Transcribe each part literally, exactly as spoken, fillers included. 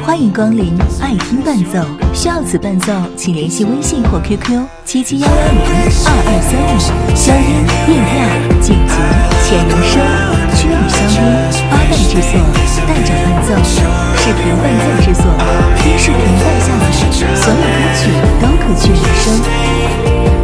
欢迎光临爱听伴奏，需要此伴奏请联系微信或 Q Q 七七幺幺零二二三五。消音、变调、简洁、浅人声、区域消音，八代制作，带着伴奏，视频伴奏制作，听视频带下载，所有歌曲都可去人声。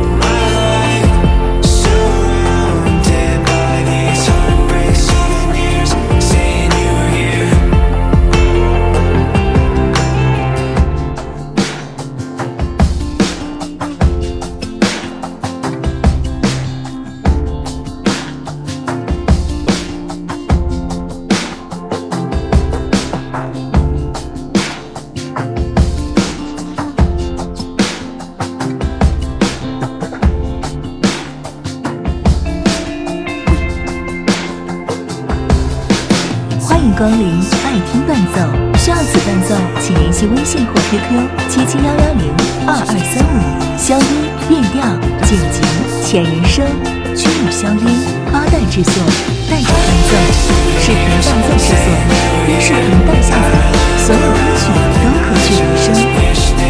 欢迎光临爱听伴奏，需要此伴奏请联系微信或 Q Q 七七幺幺零二二三五。消音、变调、简洁、浅人声、区域消音，八代制作，带着伴奏，视频伴奏制作，听视频带下载，所有歌曲都可去人声。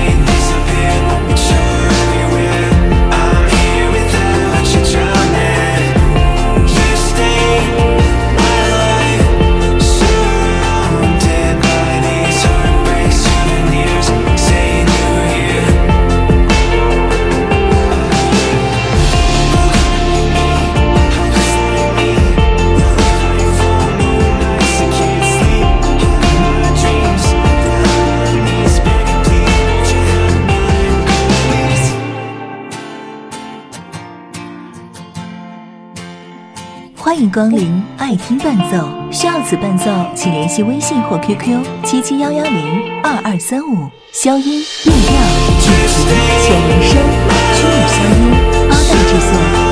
欢迎光临爱听伴奏，需要此伴奏请联系微信或 Q Q 七七幺幺零二二三五。消音、变调、简洁、浅人声、区域消音，八代制作。